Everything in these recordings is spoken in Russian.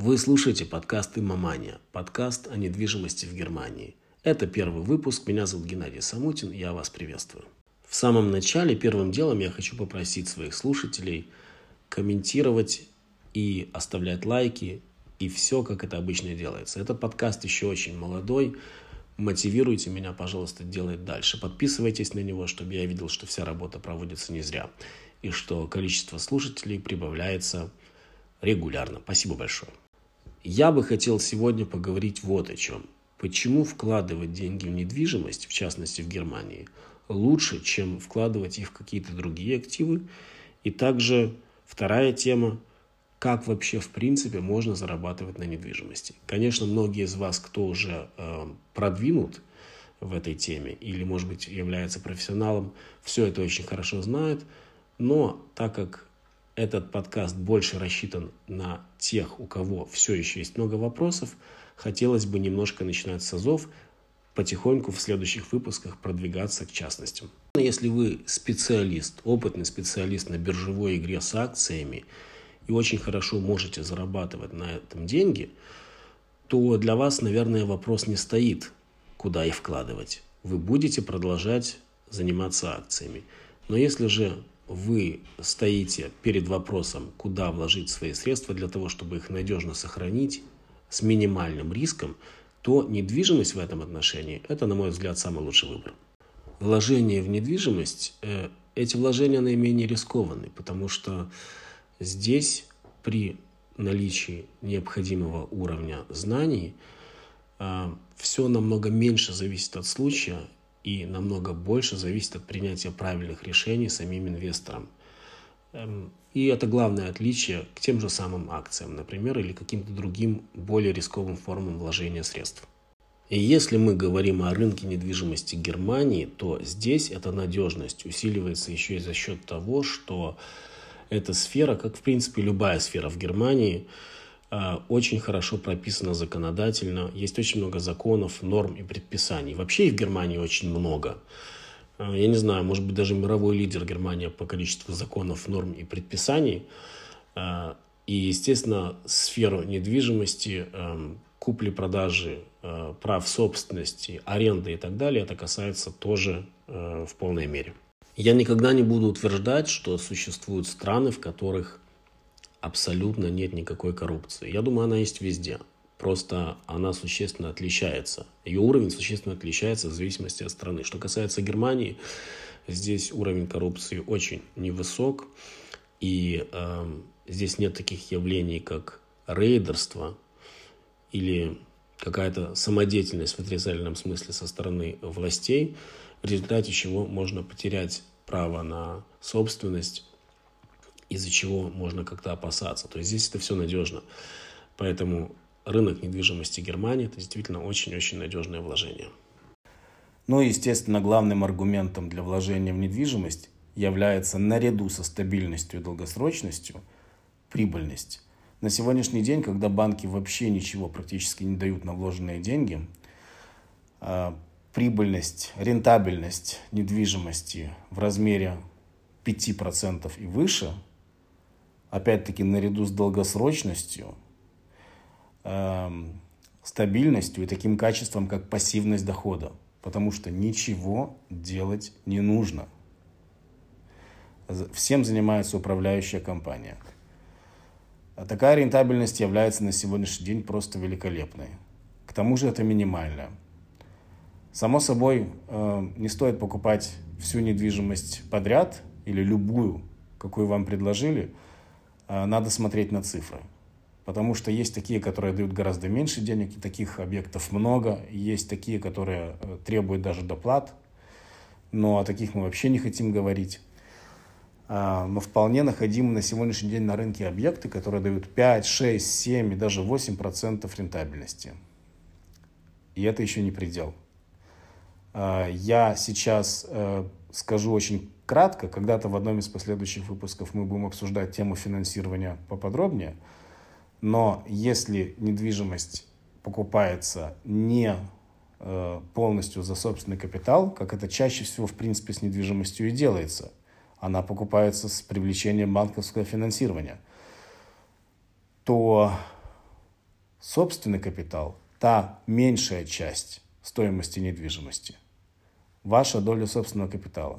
Вы слушаете подкаст «Имамания», подкаст о недвижимости в Германии. Это первый выпуск, меня зовут Геннадий Самутин, я вас приветствую. В самом начале, первым делом я хочу попросить своих слушателей комментировать и оставлять лайки, и все, как это обычно делается. Этот подкаст еще очень молодой, мотивируйте меня, пожалуйста, делать дальше. Подписывайтесь на него, чтобы я видел, что вся работа проводится не зря, и что количество слушателей прибавляется регулярно. Спасибо большое. Я бы хотел сегодня поговорить вот о чем. Почему вкладывать деньги в недвижимость, в частности в Германии, лучше, чем вкладывать их в какие-то другие активы. И также вторая тема, как вообще в принципе можно зарабатывать на недвижимости. Конечно, многие из вас, кто уже продвинут в этой теме или, может быть, является профессионалом, все это очень хорошо знает. Но так как этот подкаст больше рассчитан на тех, у кого все еще есть много вопросов, хотелось бы немножко начинать с азов, потихоньку в следующих выпусках продвигаться к частностям. Если вы специалист, опытный специалист на биржевой игре с акциями и очень хорошо можете зарабатывать на этом деньги, то для вас, наверное, вопрос не стоит, куда их вкладывать. Вы будете продолжать заниматься акциями. Но если же вы стоите перед вопросом, куда вложить свои средства для того, чтобы их надежно сохранить с минимальным риском, то недвижимость в этом отношении – это, на мой взгляд, самый лучший выбор. Вложения в недвижимость, эти вложения наименее рискованны, потому что здесь при наличии необходимого уровня знаний все намного меньше зависит от случая и намного больше зависит от принятия правильных решений самим инвестором. И это главное отличие к тем же самым акциям, например, или каким-то другим более рисковым формам вложения средств. И если мы говорим о рынке недвижимости Германии, то здесь эта надежность усиливается еще и за счет того, что эта сфера, как в принципе любая сфера в Германии, очень хорошо прописана законодательно. Есть очень много законов, норм и предписаний. Вообще их в Германии очень много. Я не знаю, может быть, даже мировой лидер Германия по количеству законов, норм и предписаний. И, естественно, сферу недвижимости, купли-продажи, прав собственности, аренды и так далее, это касается тоже в полной мере. Я никогда не буду утверждать, что существуют страны, в которых абсолютно нет никакой коррупции. Я думаю, она есть везде. Просто она существенно отличается. Ее уровень существенно отличается в зависимости от страны. Что касается Германии, здесь уровень коррупции очень невысок. И здесь нет таких явлений, как рейдерство или какая-то самодеятельность в отрицательном смысле со стороны властей, в результате чего можно потерять право на собственность, из-за чего можно как-то опасаться. То есть здесь это все надежно. Поэтому рынок недвижимости Германии – это действительно очень-очень надежное вложение. Ну и, естественно, главным аргументом для вложения в недвижимость является, наряду со стабильностью и долгосрочностью, прибыльность. На сегодняшний день, когда банки вообще ничего практически не дают на вложенные деньги, прибыльность, рентабельность недвижимости в размере 5% и выше, опять-таки наряду с долгосрочностью, стабильностью и таким качеством, как пассивность дохода. Потому что ничего делать не нужно. Всем занимается управляющая компания. Такая рентабельность является на сегодняшний день просто великолепной. К тому же это минимальная. Само собой, не стоит покупать всю недвижимость подряд или любую, какую вам предложили. Надо смотреть на цифры. Потому что есть такие, которые дают гораздо меньше денег, и таких объектов много. Есть такие, которые требуют даже доплат. Но о таких мы вообще не хотим говорить. Но вполне находимы на сегодняшний день на рынке объекты, которые дают 5, 6, 7 и даже 8% рентабельности. И это еще не предел. Я сейчас скажу очень кратко. Когда-то в одном из последующих выпусков мы будем обсуждать тему финансирования поподробнее. Но если недвижимость покупается не полностью за собственный капитал, как это чаще всего в принципе с недвижимостью и делается, она покупается с привлечением банковского финансирования, то Собственный капитал – та меньшая часть стоимости недвижимости. Ваша доля собственного капитала.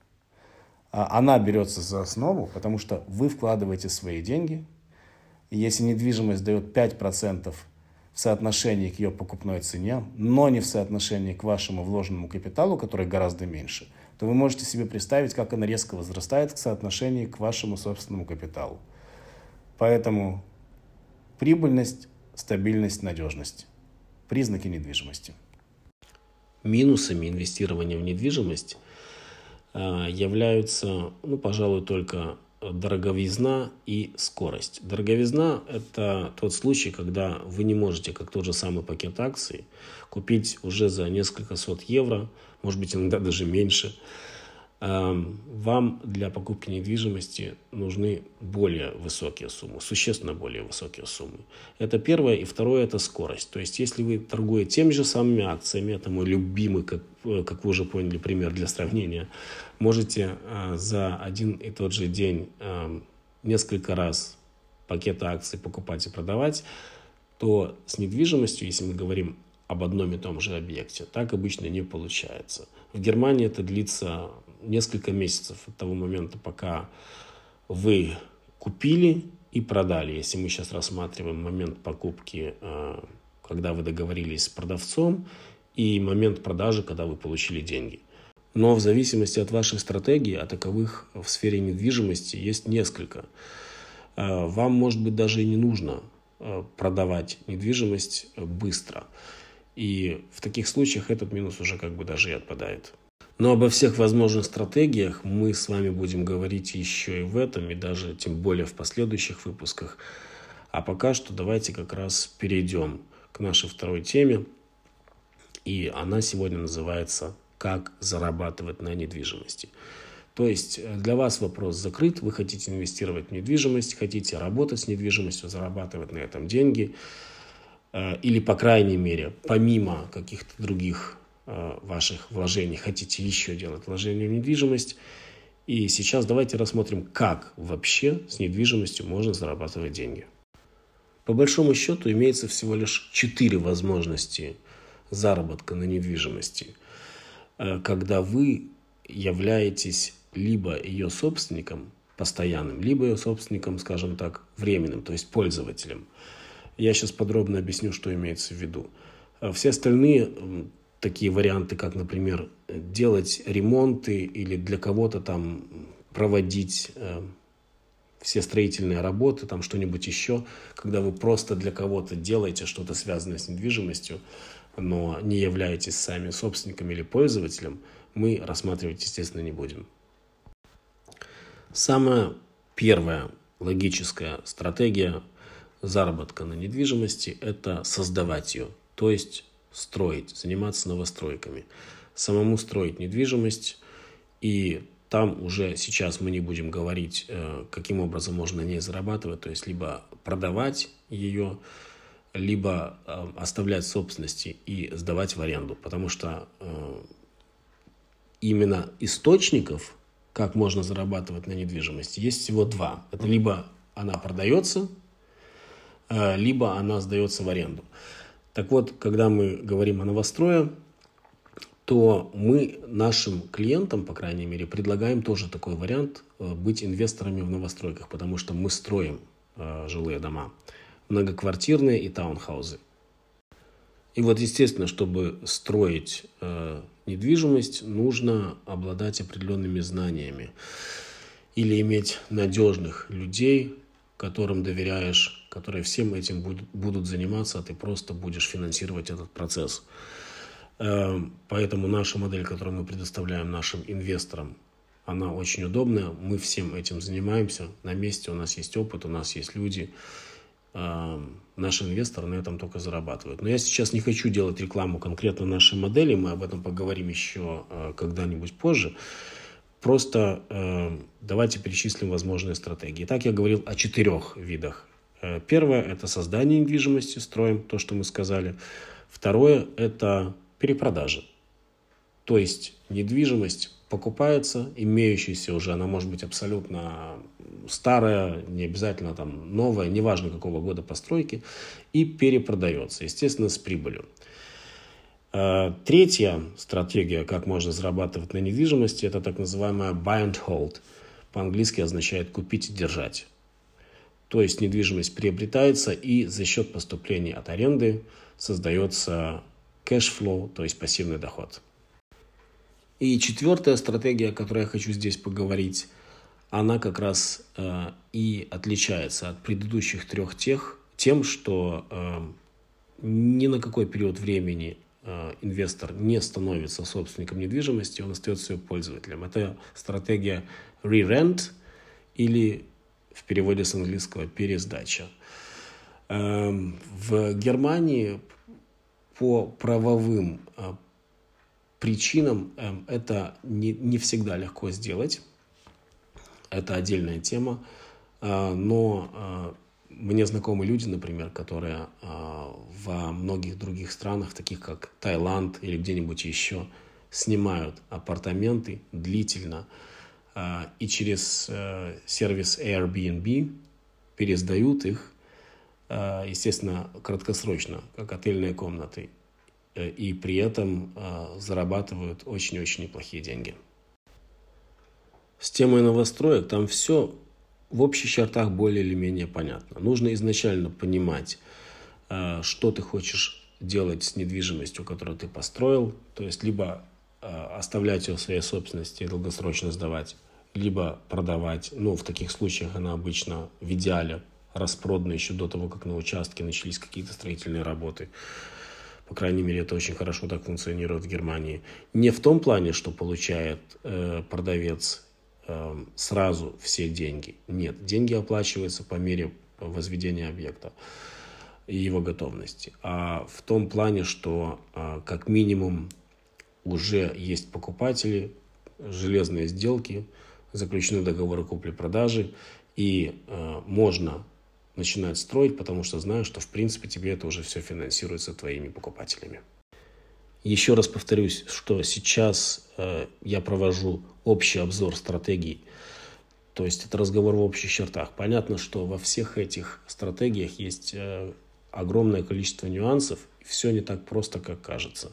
Она берется за основу, потому что вы вкладываете свои деньги. И если недвижимость дает 5% в соотношении к ее покупной цене, но не в соотношении к вашему вложенному капиталу, который гораздо меньше, то вы можете себе представить, как она резко возрастает в соотношении к вашему собственному капиталу. Поэтому прибыльность, стабильность, надежность – признаки недвижимости. Минусами инвестирования в недвижимость являются, пожалуй, только дороговизна и скорость. Дороговизна – это тот случай, когда вы не можете, как тот же самый пакет акций, купить уже за несколько сот евро, может быть, иногда даже меньше. Вам для покупки недвижимости нужны более высокие суммы, существенно более высокие суммы. Это первое. И второе – это скорость. То есть, если вы торгуете теми же самыми акциями, это мой любимый, как вы уже поняли, пример для сравнения, можете за один и тот же день несколько раз пакеты акций покупать и продавать, то с недвижимостью, если мы говорим об одном и том же объекте, так обычно не получается. В Германии это длится несколько месяцев от того момента, пока вы купили и продали. Если мы сейчас рассматриваем момент покупки, когда вы договорились с продавцом, и момент продажи, когда вы получили деньги. Но в зависимости от вашей стратегии, а таковых в сфере недвижимости есть несколько. Вам, может быть, даже и не нужно продавать недвижимость быстро. И в таких случаях этот минус уже даже и отпадает. Но обо всех возможных стратегиях мы с вами будем говорить еще и в этом, и даже тем более в последующих выпусках. А пока что давайте как раз перейдем к нашей второй теме. И она сегодня называется «Как зарабатывать на недвижимости». То есть для вас вопрос закрыт, вы хотите инвестировать в недвижимость, хотите работать с недвижимостью, зарабатывать на этом деньги. Или, по крайней мере, помимо каких-то других ваших вложений, хотите еще делать вложения в недвижимость. И сейчас давайте рассмотрим, как вообще с недвижимостью можно зарабатывать деньги. По большому счету имеется всего лишь 4 возможности заработка на недвижимости, когда вы являетесь либо ее собственником постоянным, либо ее собственником, скажем так, временным, то есть пользователем. Я сейчас подробно объясню, что имеется в виду. Все остальные такие варианты, как, например, делать ремонты или для кого-то там проводить все строительные работы, там что-нибудь еще, когда вы просто для кого-то делаете что-то связанное с недвижимостью, но не являетесь сами собственником или пользователем, мы рассматривать, естественно, не будем. Самая первая логическая стратегия заработка на недвижимости – это создавать ее, то есть строить, заниматься новостройками, самому строить недвижимость. И там уже сейчас мы не будем говорить, каким образом можно на ней зарабатывать, то есть либо продавать ее, либо оставлять в собственности и сдавать в аренду, потому что именно источников, как можно зарабатывать на недвижимости, есть всего 2. Это либо она продается, либо она сдается в аренду. Так вот, когда мы говорим о новострое, то мы нашим клиентам, по крайней мере, предлагаем тоже такой вариант быть инвесторами в новостройках, потому что мы строим жилые дома, многоквартирные и таунхаузы. И вот, естественно, чтобы строить недвижимость, нужно обладать определенными знаниями или иметь надежных людей, которым доверяешь, которые всем этим будут заниматься, а ты просто будешь финансировать этот процесс. Поэтому наша модель, которую мы предоставляем нашим инвесторам, она очень удобная. Мы всем этим занимаемся. На месте у нас есть опыт, у нас есть люди. Наши инвесторы на этом только зарабатывают. Но я сейчас не хочу делать рекламу конкретно нашей модели. Мы об этом поговорим еще когда-нибудь позже. Просто давайте перечислим возможные стратегии. Итак, я говорил о 4 видах. Первое – это создание недвижимости, строим то, что мы сказали. Второе – это перепродажа. То есть недвижимость покупается, имеющаяся уже, она может быть абсолютно старая, не обязательно там новая, неважно какого года постройки, и перепродается, естественно, с прибылью. Третья стратегия, как можно зарабатывать на недвижимости, это так называемая buy and hold. По-английски означает купить и держать. То есть недвижимость приобретается, и за счет поступлений от аренды создается кэшфлоу, то есть пассивный доход. И четвертая стратегия, о которой я хочу здесь поговорить, она как раз и отличается от предыдущих трех тем, что ни на какой период времени инвестор не становится собственником недвижимости, он остается ее пользователем. Это стратегия re-rent или в переводе с английского пересдача. В Германии по правовым причинам это не всегда легко сделать. Это отдельная тема. Но мне знакомы люди, например, которые во многих других странах, таких как Таиланд или где-нибудь еще, снимают апартаменты длительно и через сервис Airbnb пересдают их, естественно, краткосрочно, как отельные комнаты, и при этом зарабатывают очень-очень неплохие деньги. С темой новостроек там все в общих чертах более или менее понятно. Нужно изначально понимать, что ты хочешь делать с недвижимостью, которую ты построил, то есть либо оставлять ее в своей собственности и долгосрочно сдавать, либо продавать. В таких случаях она обычно в идеале распродана еще до того, как на участке начались какие-то строительные работы. По крайней мере, это очень хорошо так функционирует в Германии. Не в том плане, что получает продавец сразу все деньги. Нет, деньги оплачиваются по мере возведения объекта и его готовности. А в том плане, что как минимум уже есть покупатели, железные сделки, заключены договоры купли-продажи, и можно начинать строить, потому что знаю, что в принципе тебе это уже все финансируется твоими покупателями. Еще раз повторюсь, что сейчас я провожу общий обзор стратегий, то есть это разговор в общих чертах. Понятно, что во всех этих стратегиях есть огромное количество нюансов, и все не так просто, как кажется.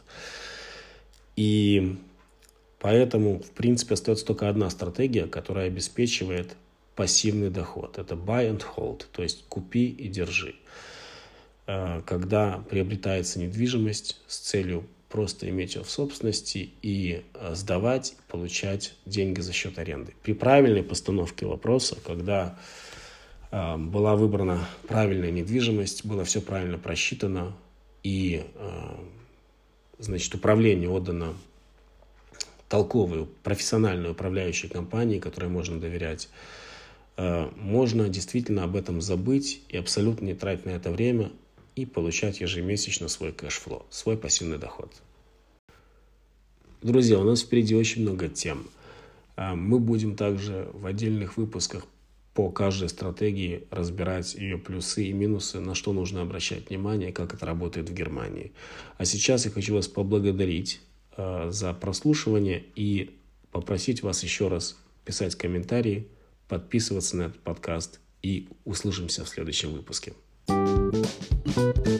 И поэтому, в принципе, остается только одна стратегия, которая обеспечивает пассивный доход. Это buy and hold, то есть купи и держи. Когда приобретается недвижимость с целью просто иметь ее в собственности и сдавать, получать деньги за счет аренды. При правильной постановке вопроса, когда была выбрана правильная недвижимость, было все правильно просчитано и, управление отдано толковой, профессиональной управляющей компании, которой можно доверять, можно действительно об этом забыть и абсолютно не тратить на это время и получать ежемесячно свой кэшфлоу, свой пассивный доход. Друзья, у нас впереди очень много тем. Мы будем также в отдельных выпусках по каждой стратегии разбирать ее плюсы и минусы, на что нужно обращать внимание, как это работает в Германии. А сейчас я хочу вас поблагодарить за прослушивание и попросить вас еще раз писать комментарии, подписываться на этот подкаст, и услышимся в следующем выпуске.